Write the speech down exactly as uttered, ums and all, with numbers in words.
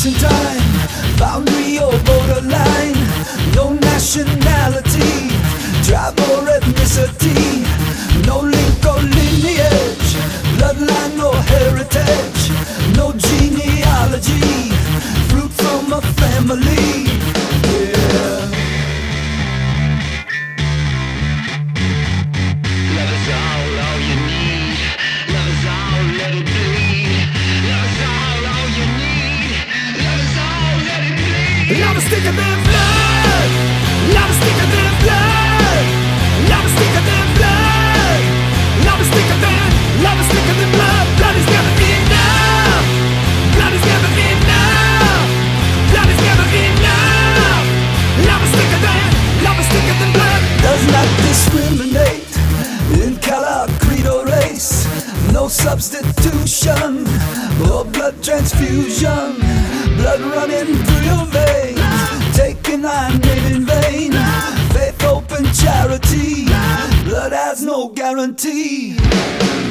space and time, boundary or borderline, no nationality, tribe or ethnicity, no link or lineage, bloodline or heritage, no genealogy, fruit from a family. Yeah. Love is all, all you need. Love is all, let it bleed. Love is all, all you need. Love is all, let it bleed. Love is thicker than blood. Love is thicker than blood. Love is thicker than blood. Love is thicker than, love is thicker than blood. Blood is never enough. Blood is never enough. Blood is never enough. Love is thicker than, love is thicker than blood. Does not discriminate in color, creed or race. No substitution or blood transfusion. Blood running through your veins, taking thy name in vain. Faith, hope and charity, blood has no guarantee.